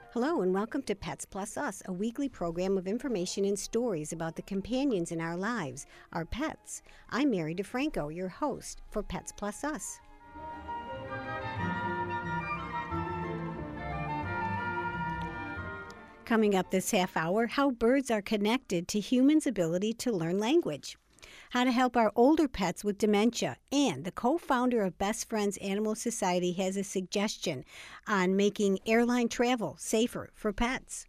Hello and welcome to Pets Plus Us, a weekly program of information and stories about the companions in our lives, our pets. I'm Mary DeFranco, your host for Pets Plus Us. Coming up this half hour, how birds are connected to humans' ability to learn language. How to help our older pets with dementia, and the co-founder of Best Friends Animal Society has a suggestion on making airline travel safer for pets.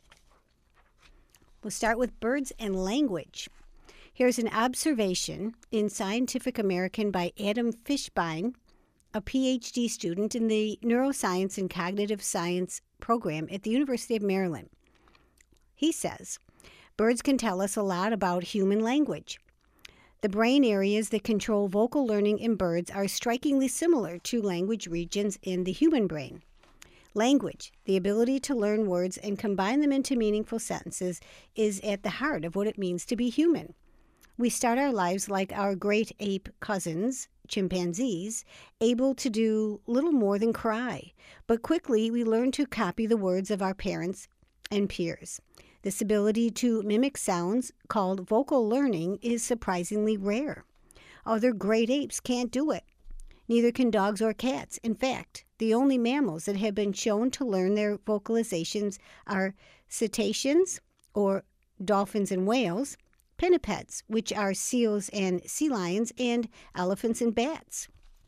We'll start with birds and language. Here's an observation in Scientific American by Adam Fishbein, a PhD student in the Neuroscience and Cognitive Science program at the University of Maryland. He says, birds can tell us a lot about human language. The brain areas that control vocal learning in birds are strikingly similar to language regions in the human brain. Language, the ability to learn words and combine them into meaningful sentences, is at the heart of what it means to be human. We start our lives like our great ape cousins, chimpanzees, able to do little more than cry, but quickly we learn to copy the words of our parents and peers. This ability to mimic sounds, called vocal learning, is surprisingly rare. Other great apes can't do it. Neither can dogs or cats. In fact, the only mammals that have been shown to learn their vocalizations are cetaceans, or dolphins and whales, pinnipeds, which are seals and sea lions, and elephants and bats.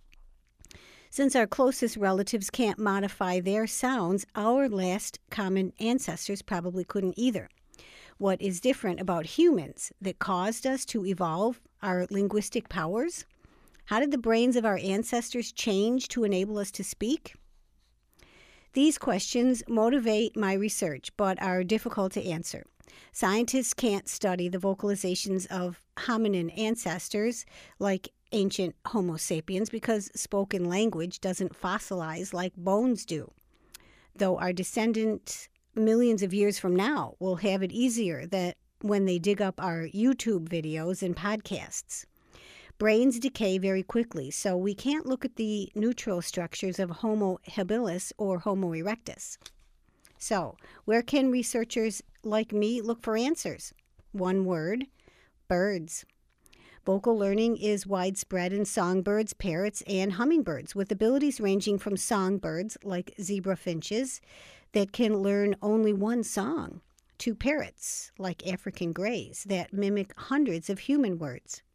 Since our closest relatives can't modify their sounds, our last common ancestors probably couldn't either. What is different about humans that caused us to evolve our linguistic powers? How did the brains of our ancestors change to enable us to speak? These questions motivate my research, but are difficult to answer. Scientists can't study the vocalizations of hominin ancestors like ancient Homo sapiens because spoken language doesn't fossilize like bones do. Though our descendants millions of years from now will have it easier that when they dig up our YouTube videos and podcasts. Brains decay very quickly, so we can't look at the neutral structures of Homo habilis or Homo erectus. So, where can researchers like me look for answers? One word: birds. Vocal learning is widespread in songbirds, parrots, and hummingbirds, with abilities ranging from songbirds, like zebra finches, that can learn only one song, to parrots, like African greys, that mimic hundreds of human words.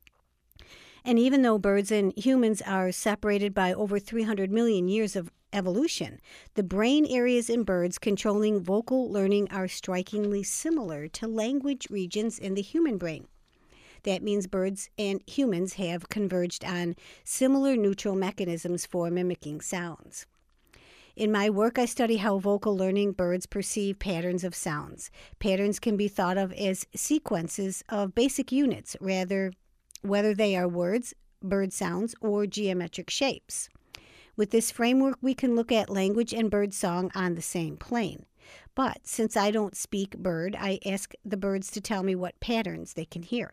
And even though birds and humans are separated by over 300 million years of evolution, the brain areas in birds controlling vocal learning are strikingly similar to language regions in the human brain. That means birds and humans have converged on similar neutral mechanisms for mimicking sounds. In my work, I study how vocal learning birds perceive patterns of sounds. Patterns can be thought of as sequences of basic units, whether they are words, bird sounds, or geometric shapes. With this framework, we can look at language and bird song on the same plane. But since I don't speak bird, I ask the birds to tell me what patterns they can hear.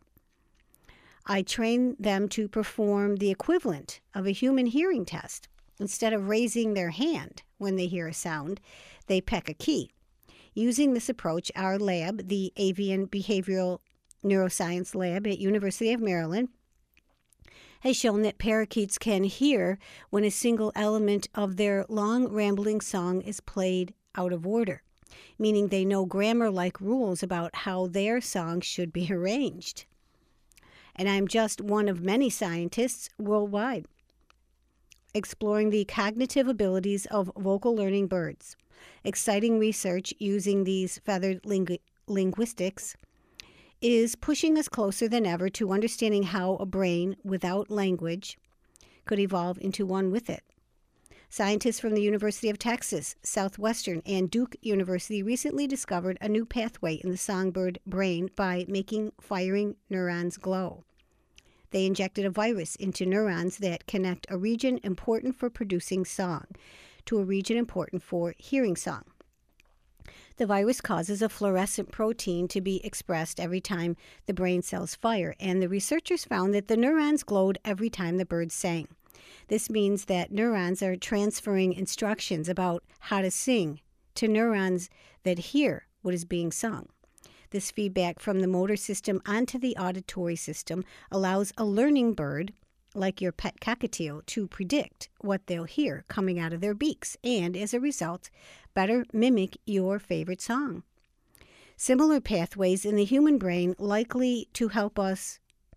I train them to perform the equivalent of a human hearing test. Instead of raising their hand when they hear a sound, they peck a key. Using this approach, our lab, the Avian Behavioral Neuroscience Lab at University of Maryland, has shown that parakeets can hear when a single element of their long rambling song is played out of order, meaning they know grammar-like rules about how their song should be arranged. And I'm just one of many scientists worldwide exploring the cognitive abilities of vocal learning birds. Exciting research using these feathered linguistics is pushing us closer than ever to understanding how a brain without language could evolve into one with it. Scientists from the University of Texas, Southwestern, and Duke University recently discovered a new pathway in the songbird brain by making firing neurons glow. They injected a virus into neurons that connect a region important for producing song to a region important for hearing song. The virus causes a fluorescent protein to be expressed every time the brain cells fire, and the researchers found that the neurons glowed every time the birds sang. This means that neurons are transferring instructions about how to sing to neurons that hear what is being sung. This feedback from the motor system onto the auditory system allows a learning bird, like your pet cockatiel, to predict what they'll hear coming out of their beaks and, as a result, better mimic your favorite song. Similar pathways in the human brain likely to help us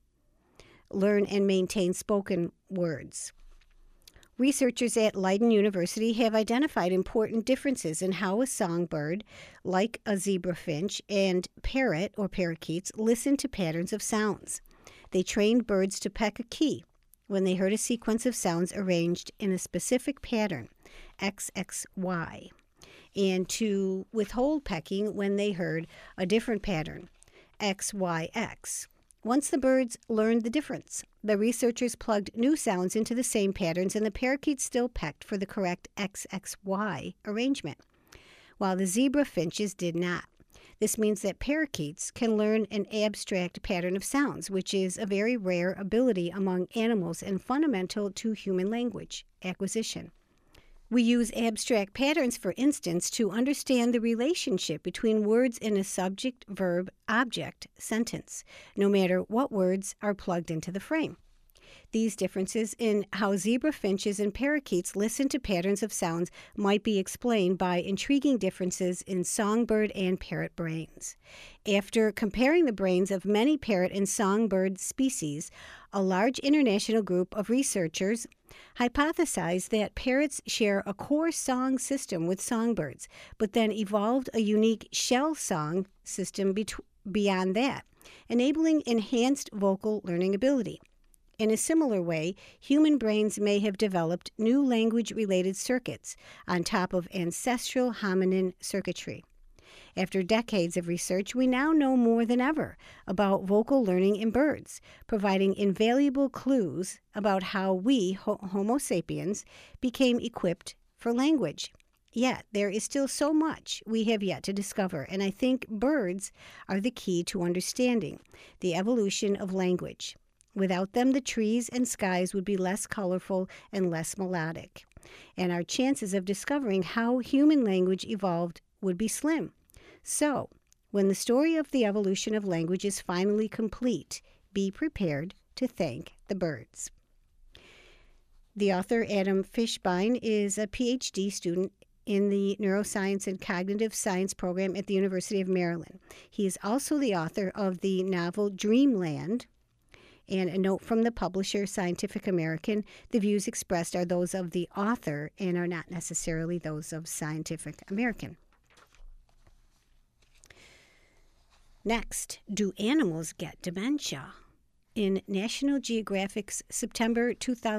learn and maintain spoken words. Researchers at Leiden University have identified important differences in how a songbird, like a zebra finch, and parrot or parakeets listen to patterns of sounds. They trained birds to peck a key when they heard a sequence of sounds arranged in a specific pattern, XXY, and to withhold pecking when they heard a different pattern, XYX. Once the birds learned the difference, the researchers plugged new sounds into the same patterns, and the parakeets still pecked for the correct XXY arrangement, while the zebra finches did not. This means that parakeets can learn an abstract pattern of sounds, which is a very rare ability among animals and fundamental to human language acquisition. We use abstract patterns, for instance, to understand the relationship between words in a subject-verb-object sentence, no matter what words are plugged into the frame. These differences in how zebra finches and parakeets listen to patterns of sounds might be explained by intriguing differences in songbird and parrot brains. After comparing the brains of many parrot and songbird species, a large international group of researchers hypothesized that parrots share a core song system with songbirds, but then evolved a unique shell song system beyond that, enabling enhanced vocal learning ability. In a similar way, human brains may have developed new language-related circuits on top of ancestral hominin circuitry. After decades of research, we now know more than ever about vocal learning in birds, providing invaluable clues about how we, Homo sapiens, became equipped for language. Yet, there is still so much we have yet to discover, and I think birds are the key to understanding the evolution of language. Without them, the trees and skies would be less colorful and less melodic, and our chances of discovering how human language evolved would be slim. So, when the story of the evolution of language is finally complete, be prepared to thank the birds. The author, Adam Fishbein, is a PhD student in the Neuroscience and Cognitive Science program at the University of Maryland. He is also the author of the novel Dreamland. And a note from the publisher, Scientific American: the views expressed are those of the author and are not necessarily those of Scientific American. Next, do animals get dementia? In National Geographic's September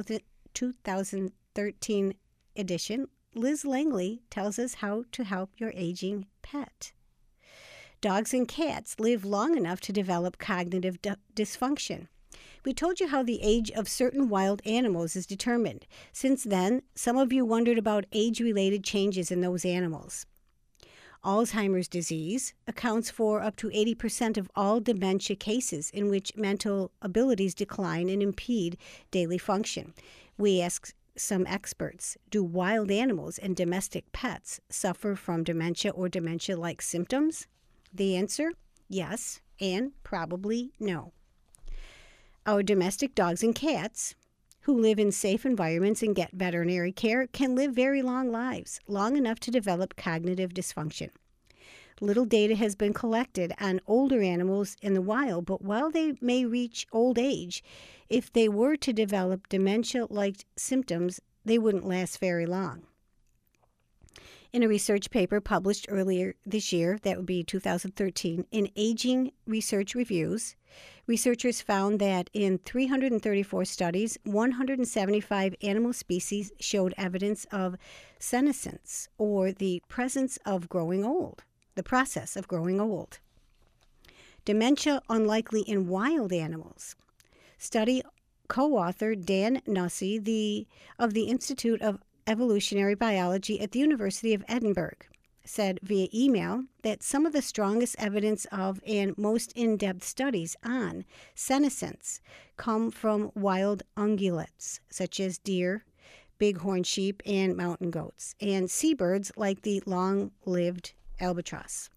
2013 edition, Liz Langley tells us how to help your aging pet. Dogs and cats live long enough to develop cognitive dysfunction. We told you how the age of certain wild animals is determined. Since then, some of you wondered about age-related changes in those animals. Alzheimer's disease accounts for up to 80% of all dementia cases in which mental abilities decline and impede daily function. We asked some experts, do wild animals and domestic pets suffer from dementia or dementia-like symptoms? The answer, yes, and probably no. Our domestic dogs and cats, who live in safe environments and get veterinary care, can live very long lives, long enough to develop cognitive dysfunction. Little data has been collected on older animals in the wild, but while they may reach old age, if they were to develop dementia-like symptoms, they wouldn't last very long. In a research paper published earlier this year, that would be 2013, in Aging Research Reviews, researchers found that in 334 studies, 175 animal species showed evidence of senescence, or the presence of growing old, the process of growing old. Dementia unlikely in wild animals. Study co-author Dan Nussey of the Institute of Evolutionary Biology at the University of Edinburgh said via email that some of the strongest evidence of and most in-depth studies on senescence come from wild ungulates, such as deer, bighorn sheep, and mountain goats, and seabirds like the long-lived albatross.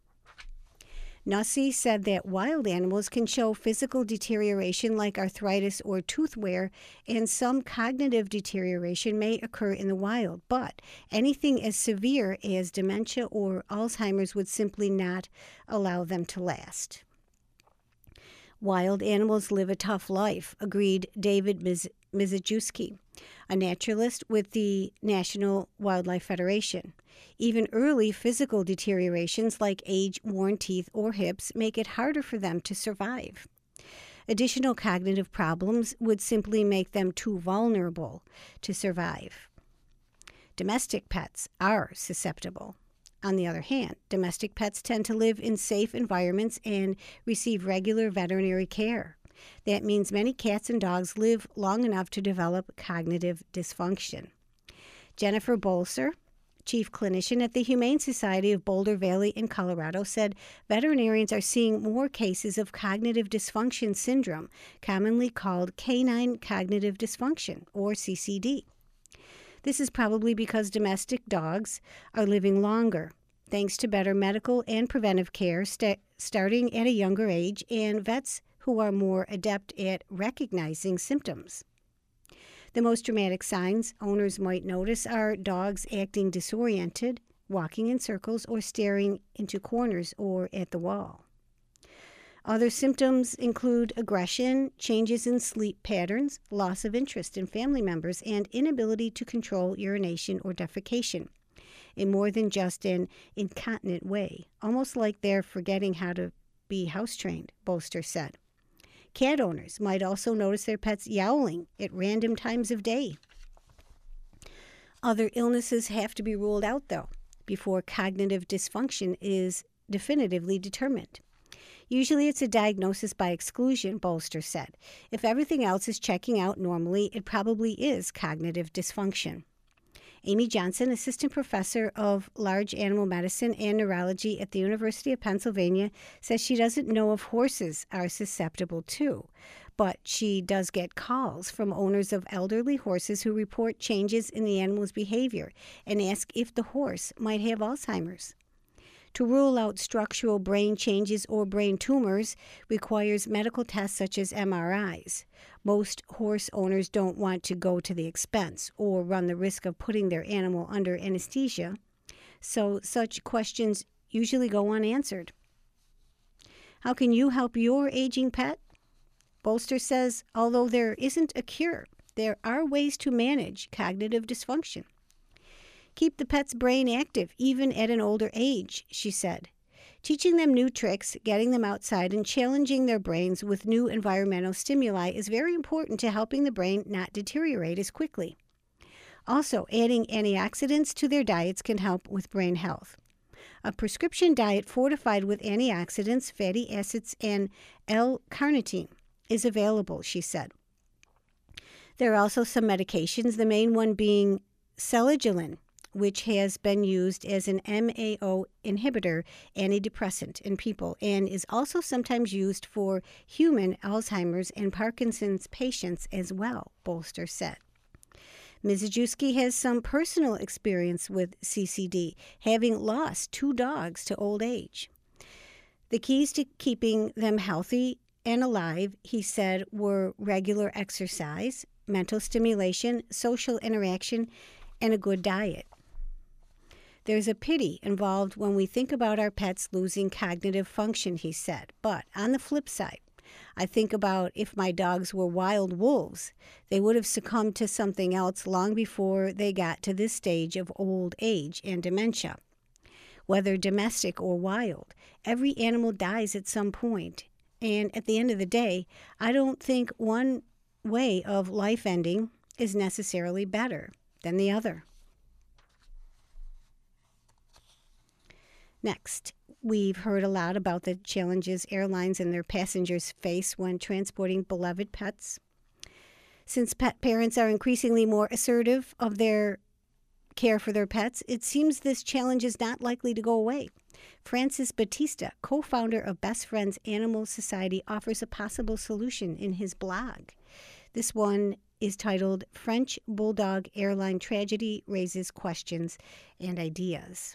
Nussey said that wild animals can show physical deterioration like arthritis or tooth wear, and some cognitive deterioration may occur in the wild, but anything as severe as dementia or Alzheimer's would simply not allow them to last. Wild animals live a tough life, agreed David Mizejewski, a naturalist with the National Wildlife Federation. Even early physical deteriorations like age-worn teeth or hips make it harder for them to survive. Additional cognitive problems would simply make them too vulnerable to survive. Domestic pets are susceptible. On the other hand, domestic pets tend to live in safe environments and receive regular veterinary care. That means many cats and dogs live long enough to develop cognitive dysfunction. Jennifer Bolser, chief clinician at the Humane Society of Boulder Valley in Colorado, said veterinarians are seeing more cases of cognitive dysfunction syndrome, commonly called canine cognitive dysfunction, or CCD. This is probably because domestic dogs are living longer, thanks to better medical and preventive care starting at a younger age, and vets who are more adept at recognizing symptoms. The most dramatic signs owners might notice are dogs acting disoriented, walking in circles, or staring into corners or at the wall. Other symptoms include aggression, changes in sleep patterns, loss of interest in family members, and inability to control urination or defecation in more than just an incontinent way, almost like they're forgetting how to be house-trained, Bolster said. Cat owners might also notice their pets yowling at random times of day. Other illnesses have to be ruled out, though, before cognitive dysfunction is definitively determined. Usually it's a diagnosis by exclusion, Bolster said. If everything else is checking out normally, it probably is cognitive dysfunction. Amy Johnson, assistant professor of large animal medicine and neurology at the University of Pennsylvania, says she doesn't know if horses are susceptible too, but she does get calls from owners of elderly horses who report changes in the animal's behavior and ask if the horse might have Alzheimer's. To rule out structural brain changes or brain tumors requires medical tests such as MRIs. Most horse owners don't want to go to the expense or run the risk of putting their animal under anesthesia, so such questions usually go unanswered. How can you help your aging pet? Bolster says, although there isn't a cure, there are ways to manage cognitive dysfunction. Keep the pet's brain active, even at an older age, she said. Teaching them new tricks, getting them outside, and challenging their brains with new environmental stimuli is very important to helping the brain not deteriorate as quickly. Also, adding antioxidants to their diets can help with brain health. A prescription diet fortified with antioxidants, fatty acids, and L-carnitine is available, she said. There are also some medications, the main one being Selegiline, which has been used as an MAO inhibitor antidepressant in people and is also sometimes used for human Alzheimer's and Parkinson's patients as well, Bolster said. Mizejewski has some personal experience with CCD, having lost 2 dogs to old age. The keys to keeping them healthy and alive, he said, were regular exercise, mental stimulation, social interaction, and a good diet. There's a pity involved when we think about our pets losing cognitive function, he said. But on the flip side, I think about if my dogs were wild wolves, they would have succumbed to something else long before they got to this stage of old age and dementia. Whether domestic or wild, every animal dies at some point. And at the end of the day, I don't think one way of life ending is necessarily better than the other. Next, we've heard a lot about the challenges airlines and their passengers face when transporting beloved pets. Since pet parents are increasingly more assertive of their care for their pets, it seems this challenge is not likely to go away. Francis Batista, co-founder of Best Friends Animal Society, offers a possible solution in his blog. This one is titled French Bulldog Airline Tragedy Raises Questions and Ideas.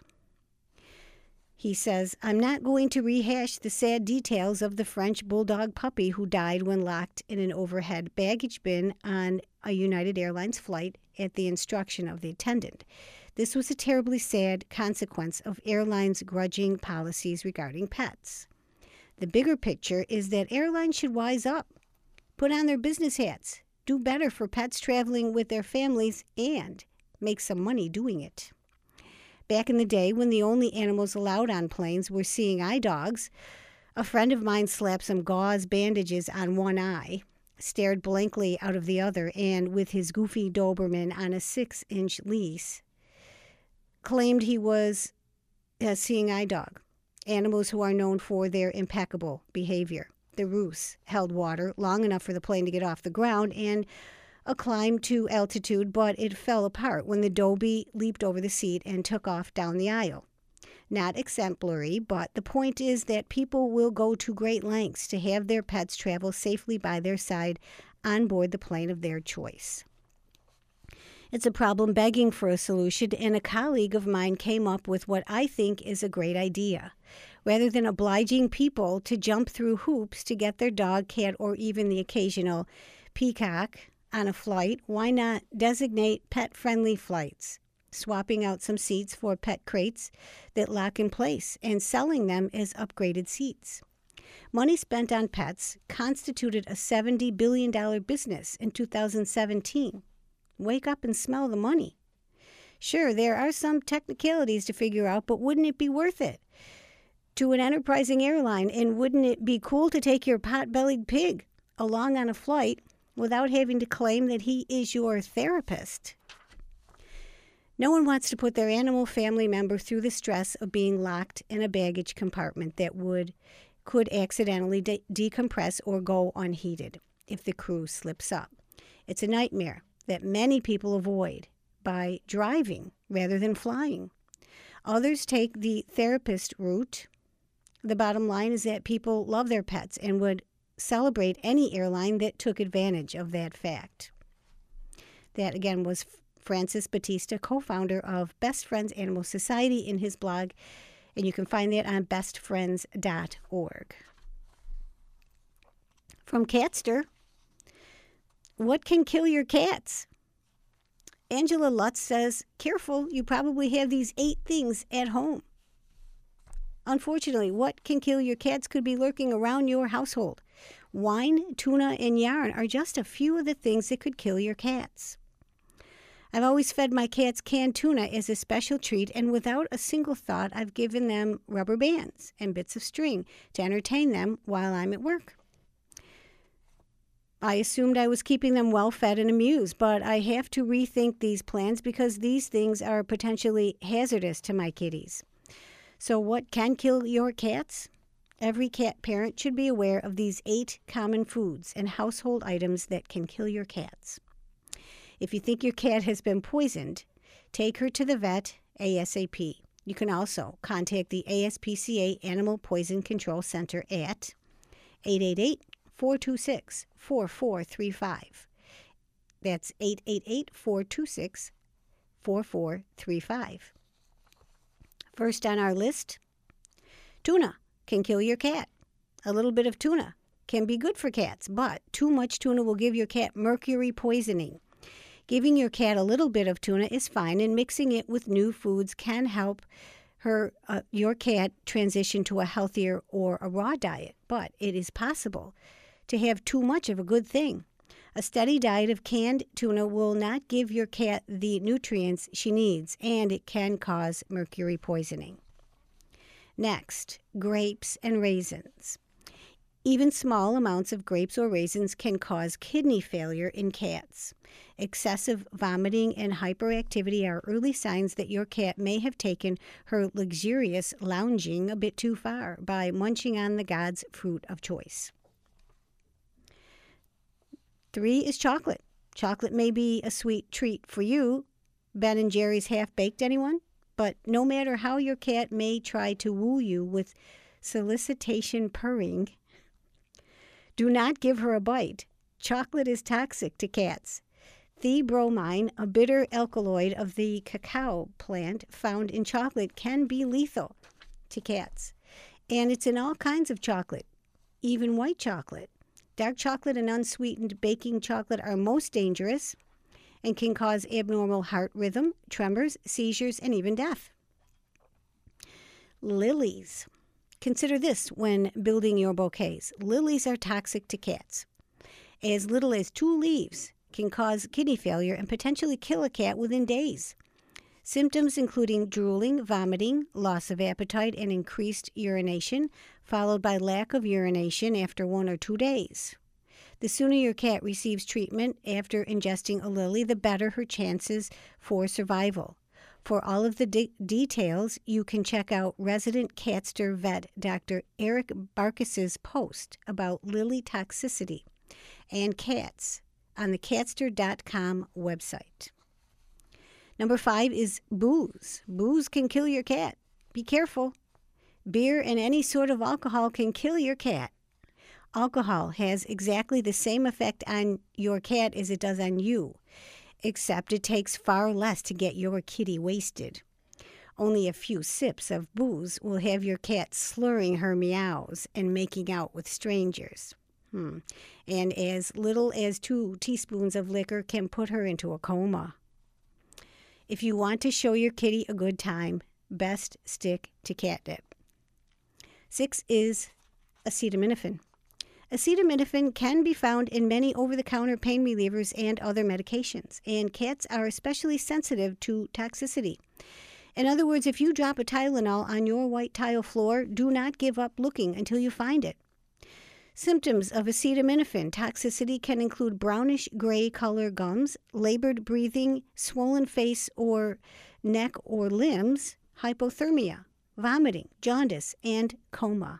He says, I'm not going to rehash the sad details of the French Bulldog puppy who died when locked in an overhead baggage bin on a United Airlines flight at the instruction of the attendant. This was a terribly sad consequence of airlines' grudging policies regarding pets. The bigger picture is that airlines should wise up, put on their business hats, do better for pets traveling with their families, and make some money doing it. Back in the day when the only animals allowed on planes were seeing eye dogs, a friend of mine slapped some gauze bandages on one eye, stared blankly out of the other, and with his goofy Doberman on a 6-inch leash, claimed he was a seeing eye dog, animals who are known for their impeccable behavior. The roost held water long enough for the plane to get off the ground and a climb to altitude, but it fell apart when the Dobie leaped over the seat and took off down the aisle. Not exemplary, but the point is that people will go to great lengths to have their pets travel safely by their side on board the plane of their choice. It's a problem begging for a solution, and a colleague of mine came up with what I think is a great idea. Rather than obliging people to jump through hoops to get their dog, cat, or even the occasional peacock on a flight, why not designate pet-friendly flights, swapping out some seats for pet crates that lock in place and selling them as upgraded seats? Money spent on pets constituted a $70 billion business in 2017. Wake up and smell the money. Sure, there are some technicalities to figure out, but wouldn't it be worth it to an enterprising airline? And wouldn't it be cool to take your pot-bellied pig along on a flight without having to claim that he is your therapist? No one wants to put their animal family member through the stress of being locked in a baggage compartment that could accidentally decompress or go unheated if the crew slips up. It's a nightmare that many people avoid by driving rather than flying. Others take the therapist route. The bottom line is that people love their pets and would celebrate any airline that took advantage of that fact. That, again, was Francis Batista, co-founder of Best Friends Animal Society, in his blog, and you can find that on bestfriends.org. From Catster, what can kill your cats? Angela Lutz says, careful, you probably have these 8 things at home. Unfortunately, what can kill your cats could be lurking around your household. Wine, tuna, and yarn are just a few of the things that could kill your cats. I've always fed my cats canned tuna as a special treat, and without a single thought, I've given them rubber bands and bits of string to entertain them while I'm at work. I assumed I was keeping them well fed and amused, but I have to rethink these plans because these things are potentially hazardous to my kitties. So what can kill your cats? Every cat parent should be aware of these 8 common foods and household items that can kill your cats. If you think your cat has been poisoned, take her to the vet ASAP. You can also contact the ASPCA Animal Poison Control Center at 888-426-4435. That's 888-426-4435. First on our list, tuna can kill your cat. A little bit of tuna can be good for cats, but too much tuna will give your cat mercury poisoning. Giving your cat a little bit of tuna is fine, and mixing it with new foods can help your cat transition to a healthier or a raw diet. But it is possible to have too much of a good thing. A steady diet of canned tuna will not give your cat the nutrients she needs, and it can cause mercury poisoning. Next, grapes and raisins. Even small amounts of grapes or raisins can cause kidney failure in cats. Excessive vomiting and hyperactivity are early signs that your cat may have taken her luxurious lounging a bit too far by munching on the god's fruit of choice. 3 is chocolate. Chocolate may be a sweet treat for you. Ben & Jerry's Half-Baked, anyone? But no matter how your cat may try to woo you with solicitation purring, do not give her a bite. Chocolate is toxic to cats. theobromine, a bitter alkaloid of the cacao plant found in chocolate, can be lethal to cats. And it's in all kinds of chocolate, even white chocolate. Dark chocolate and unsweetened baking chocolate are most dangerous and can cause abnormal heart rhythm, tremors, seizures, and even death. Lilies. Consider this when building your bouquets. Lilies are toxic to cats. As little as 2 leaves can cause kidney failure and potentially kill a cat within days. Symptoms including drooling, vomiting, loss of appetite, and increased urination, followed by lack of urination after 1 or 2 days. The sooner your cat receives treatment after ingesting a lily, the better her chances for survival. For all of the details, you can check out resident Catster vet Dr. Eric Barkis's post about lily toxicity and cats on the catster.com website. Number 5 is booze. Booze can kill your cat. Be careful. Beer and any sort of alcohol can kill your cat. Alcohol has exactly the same effect on your cat as it does on you, except it takes far less to get your kitty wasted. Only a few sips of booze will have your cat slurring her meows and making out with strangers. And as little as 2 teaspoons of liquor can put her into a coma. If you want to show your kitty a good time, best stick to catnip. 6 is acetaminophen. Acetaminophen can be found in many over-the-counter pain relievers and other medications, and cats are especially sensitive to toxicity. In other words, if you drop a Tylenol on your white tile floor, do not give up looking until you find it. Symptoms of acetaminophen toxicity can include brownish gray color gums, labored breathing, swollen face or neck or limbs, hypothermia, vomiting, jaundice, and coma.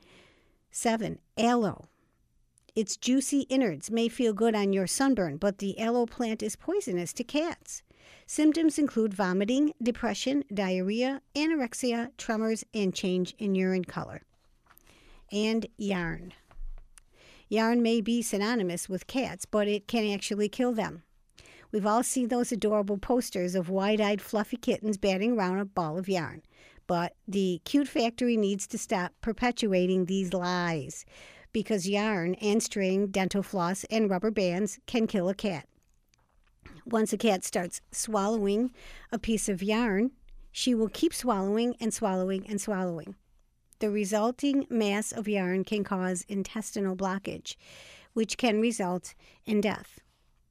7. Aloe. Its juicy innards may feel good on your sunburn, but the aloe plant is poisonous to cats. Symptoms include vomiting, depression, diarrhea, anorexia, tremors, and change in urine color. And yarn. Yarn may be synonymous with cats, but it can actually kill them. We've all seen those adorable posters of wide-eyed fluffy kittens batting around a ball of yarn. But the cute factory needs to stop perpetuating these lies, because yarn and string, dental floss, and rubber bands can kill a cat. Once a cat starts swallowing a piece of yarn, she will keep swallowing and swallowing and swallowing. The resulting mass of yarn can cause intestinal blockage, which can result in death.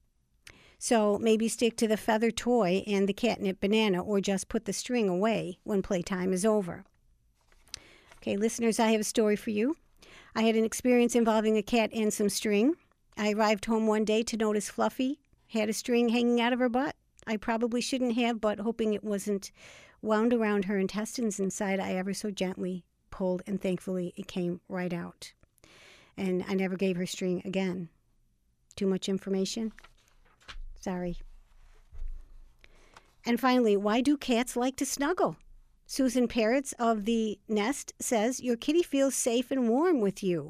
So maybe stick to the feather toy and the catnip banana, or just put the string away when playtime is over. Okay, listeners, I have a story for you. I had an experience involving a cat and some string. I arrived home one day to notice Fluffy had a string hanging out of her butt. I probably shouldn't have, but hoping it wasn't wound around her intestines inside, I ever so gently pulled, and thankfully it came right out. And I never gave her string again. Too much information? Sorry. And finally, why do cats like to snuggle? Susan Parrots of the Nest says, your kitty feels safe and warm with you.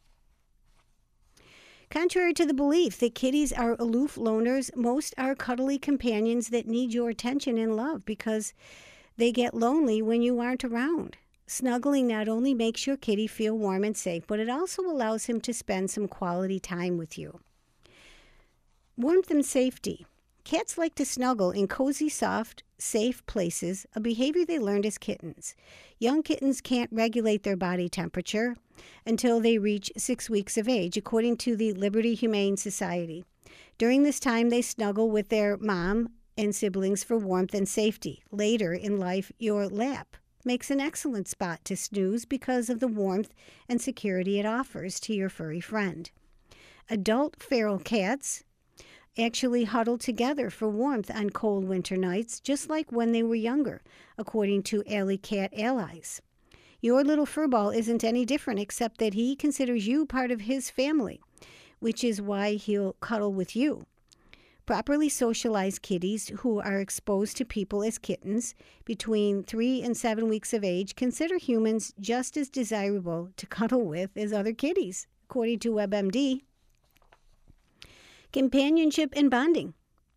Contrary to the belief that kitties are aloof loners, most are cuddly companions that need your attention and love because they get lonely when you aren't around. Snuggling not only makes your kitty feel warm and safe, but it also allows him to spend some quality time with you. Warmth and safety. Cats like to snuggle in cozy, soft, safe places, a behavior they learned as kittens. Young kittens can't regulate their body temperature until they reach 6 weeks of age, according to the Liberty Humane Society. During this time, they snuggle with their mom and siblings for warmth and safety. Later in life, your lap makes an excellent spot to snooze because of the warmth and security it offers to your furry friend. Adult feral cats actually huddle together for warmth on cold winter nights, just like when they were younger, according to Alley Cat Allies. Your little furball isn't any different, except that he considers you part of his family, which is why he'll cuddle with you. Properly socialized kitties who are exposed to people as kittens between 3 and 7 weeks of age consider humans just as desirable to cuddle with as other kitties, according to WebMD. Companionship and bonding.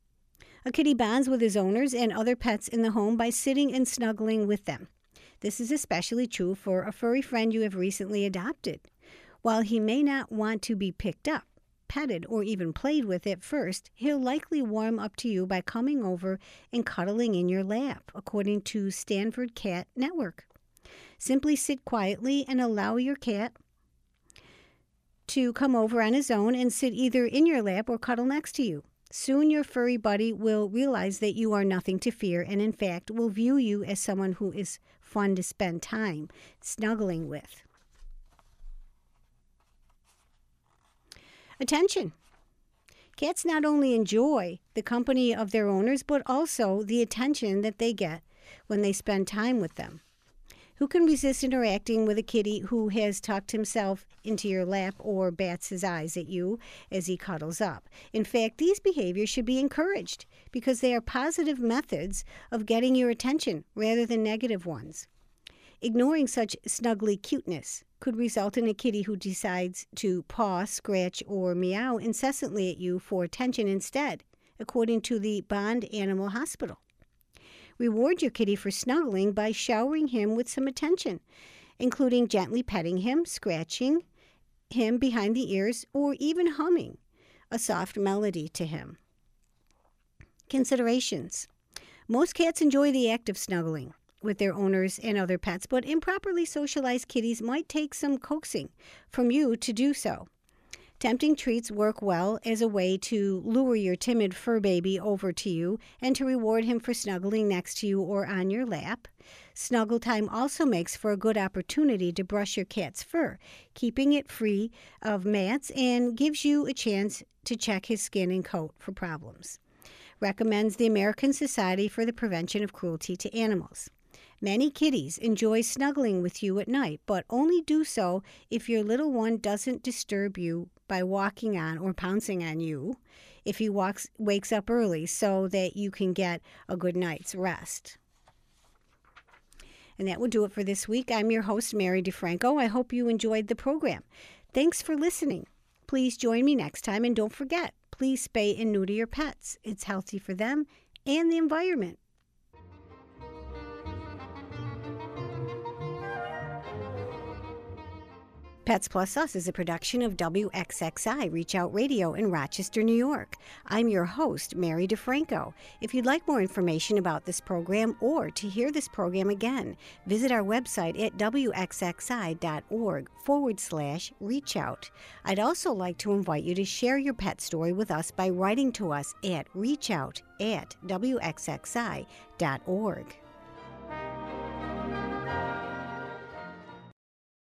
A kitty bonds with his owners and other pets in the home by sitting and snuggling with them. This is especially true for a furry friend you have recently adopted. While he may not want to be picked up, petted, or even played with at first, he'll likely warm up to you by coming over and cuddling in your lap, according to Stanford Cat Network. Simply sit quietly and allow your cat to come over on his own and sit either in your lap or cuddle next to you. Soon your furry buddy will realize that you are nothing to fear and, in fact, will view you as someone who is fun to spend time snuggling with. Attention. Cats not only enjoy the company of their owners, but also the attention that they get when they spend time with them. Who can resist interacting with a kitty who has tucked himself into your lap or bats his eyes at you as he cuddles up? In fact, these behaviors should be encouraged because they are positive methods of getting your attention rather than negative ones. Ignoring such snuggly cuteness could result in a kitty who decides to paw, scratch, or meow incessantly at you for attention instead, according to the Bond Animal Hospital. Reward your kitty for snuggling by showering him with some attention, including gently petting him, scratching him behind the ears, or even humming a soft melody to him. Considerations. Most cats enjoy the act of snuggling with their owners and other pets, but improperly socialized kitties might take some coaxing from you to do so. Tempting treats work well as a way to lure your timid fur baby over to you and to reward him for snuggling next to you or on your lap. Snuggle time also makes for a good opportunity to brush your cat's fur, keeping it free of mats, and gives you a chance to check his skin and coat for problems. Recommends the American Society for the Prevention of Cruelty to Animals. Many kitties enjoy snuggling with you at night, but only do so if your little one doesn't disturb you by walking on or pouncing on you if he wakes up early so that you can get a good night's rest. And that will do it for this week. I'm your host, Mary DeFranco. I hope you enjoyed the program. Thanks for listening. Please join me next time, and don't forget, please spay and neuter your pets. It's healthy for them and the environment. Pets Plus Us is a production of WXXI Reach Out Radio in Rochester, New York. I'm your host, Mary DeFranco. If you'd like more information about this program or to hear this program again, visit our website at wxxi.org/reachout. I'd also like to invite you to share your pet story with us by writing to us at reachout@wxxi.org.